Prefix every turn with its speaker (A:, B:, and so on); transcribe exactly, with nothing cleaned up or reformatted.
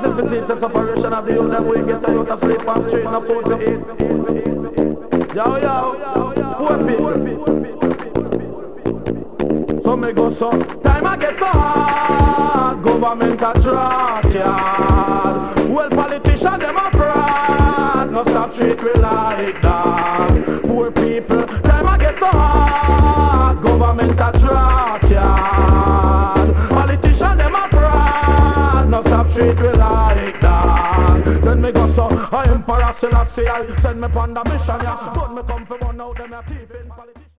A: Cause if it's a separation of the youth, then we get a youth to sleep on street, no food to eat. Yo, yo, poor people. So me go so, time I get so hard, government a track yard. Well, politicians them a fraud, no stop treat we like that. Poor people, time I get so hard, government a track yard. Politicians them a fraud, no stop treat we like that. Then me go so, I Emperor Selassie, I send me pon the mission, yeah. But me come for one out, them a thief in politicians.